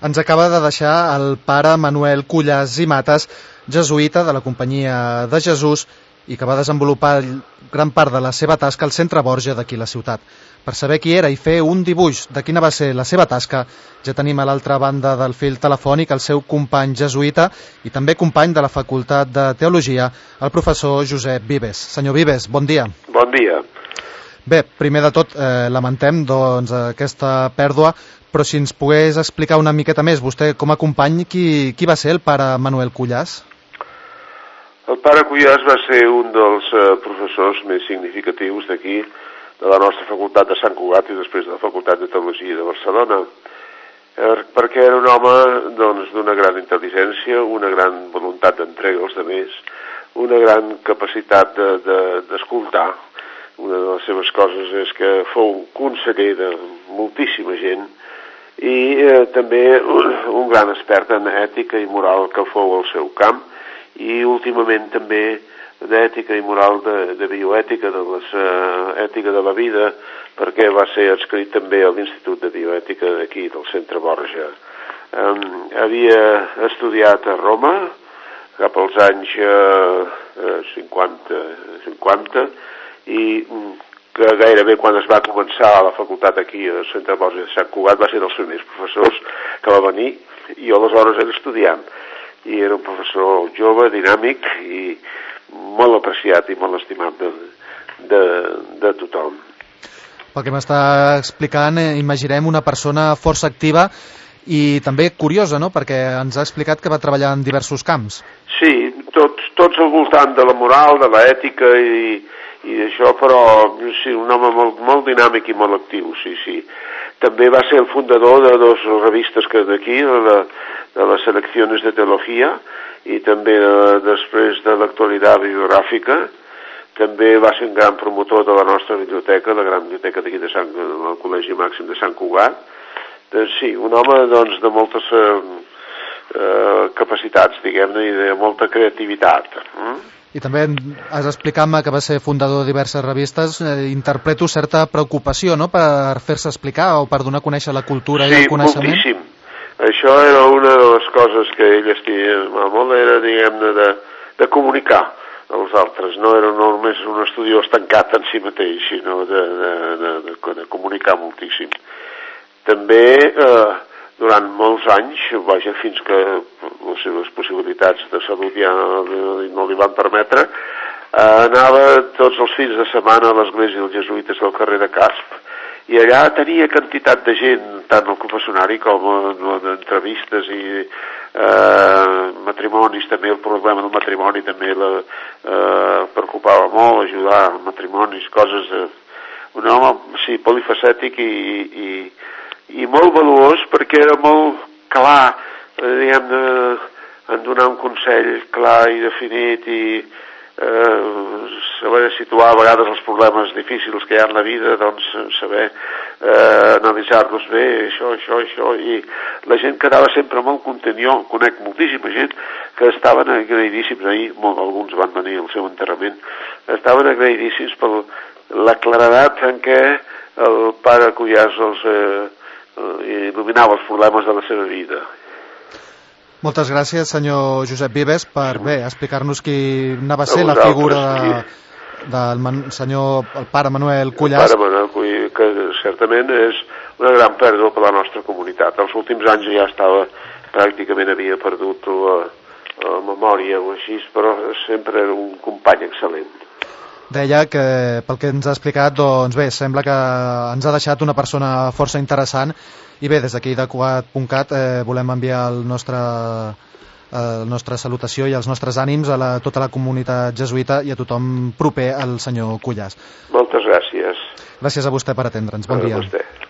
Ens acaba de deixar el pare Manuel Cuyàs i Matas, jesuïta de la Companyia de Jesús i que va desenvolupar gran part de la seva tasca al Centre Borja d'aquí la ciutat. Per saber qui era i fer un dibuix de quina va ser la seva tasca, ja tenim a l'altra banda del fil telefònic el seu company jesuïta i també company de la Facultat de Teologia, el professor Josep Vives. Senyor Vives, bon dia. Bon dia. Bé, primer de tot, lamentem aquesta pèrdua, però si ens pogués explicar una miqueta més, vostè com a company, qui va ser el pare Manuel Cuyàs? El pare Cuyàs va ser un dels professors més significatius d'aquí, de la nostra facultat de Sant Cugat i després de la Facultat de Teologia de Barcelona, perquè era un home d'una gran intel·ligència, una gran voluntat d'entrega als altres, una gran capacitat d'escoltar. Una de les seves coses és que fou conseller de moltíssima gent i també un gran expert en ètica i moral que fou el seu camp i últimament també d'ètica i moral de bioètica, ètica de la vida, perquè va ser adscrit també a l'Institut de Bioètica d'aquí, del Centre Borja. Havia estudiat a Roma cap als anys 50 i que gairebé quan es va començar a la facultat aquí al Centre Borja de Sant Cugat va ser dels primers professors que va venir i jo aleshores era estudiant i era un professor jove, dinàmic i molt apreciat i molt estimat de tothom. Pel que m'està explicant, imaginem una persona força activa i també curiosa, no?, perquè ens ha explicat que va treballar en diversos camps. Sí, tots al voltant de la moral, de l'ètica i d'això, però sí, un home molt dinàmic i molt actiu, sí. També va ser el fundador de dos revistes que d'aquí, de les seleccions de teologia i també després de l'actualitat bibliogràfica. També va ser un gran promotor de la nostra biblioteca, la gran biblioteca d'aquí del Col·legi Màxim de Sant Cugat. Sí, un home de moltes capacitats, diguem-ne, i de molta creativitat. I també has explicat-me que va ser fundador de diverses revistes. Interpreto certa preocupació, no?, per fer-se explicar o per donar a conèixer la cultura i el coneixement. Sí, moltíssim. Això era una de les coses que ell estimava molt, era, diguem-ne, de comunicar als altres. No era només un estudiós tancat en si mateix, sinó de comunicar moltíssim. També, durant molts anys, fins que les seves possibilitats de salut ja no li van permetre, anava tots els fins de setmana a l'església dels jesuïtes del carrer de Casp. I allà tenia quantitat de gent, tant al confessionari com d'entrevistes i matrimonis, també el problema del matrimoni també preocupava molt, ajudar a matrimonis, coses de... Un home, sí, polifacètic i molt valuós perquè era molt clar, diguem-ne, en donar un consell clar i definit i saber situar a vegades els problemes difícils que hi ha en la vida, doncs saber analitzar-los bé, això, i la gent quedava sempre molt content. Jo conec moltíssima gent que estaven agraïdíssims ahir, alguns van venir al seu enterrament, estaven agraïdíssims per la claredat en què el pare Cuyàs il·luminava els problemes de la seva vida. Moltes gràcies, senyor Josep Vives, per explicar-nos quina va ser la figura del pare Manuel Cuyàs. El pare Manuel Cuyàs, que certament és una gran pèrdua per la nostra comunitat. Els últims anys ja pràcticament havia perdut la memòria o així, però sempre era un company excel·lent. Deia que, pel que ens ha explicat, doncs bé, sembla que ens ha deixat una persona força interessant i bé, des d'aquí de Cugat.cat volem enviar la nostra salutació i els nostres ànims a tota la comunitat jesuïta i a tothom proper al senyor Cuyàs. Moltes gràcies. Gràcies a vostè per atendre'ns. Bon dia.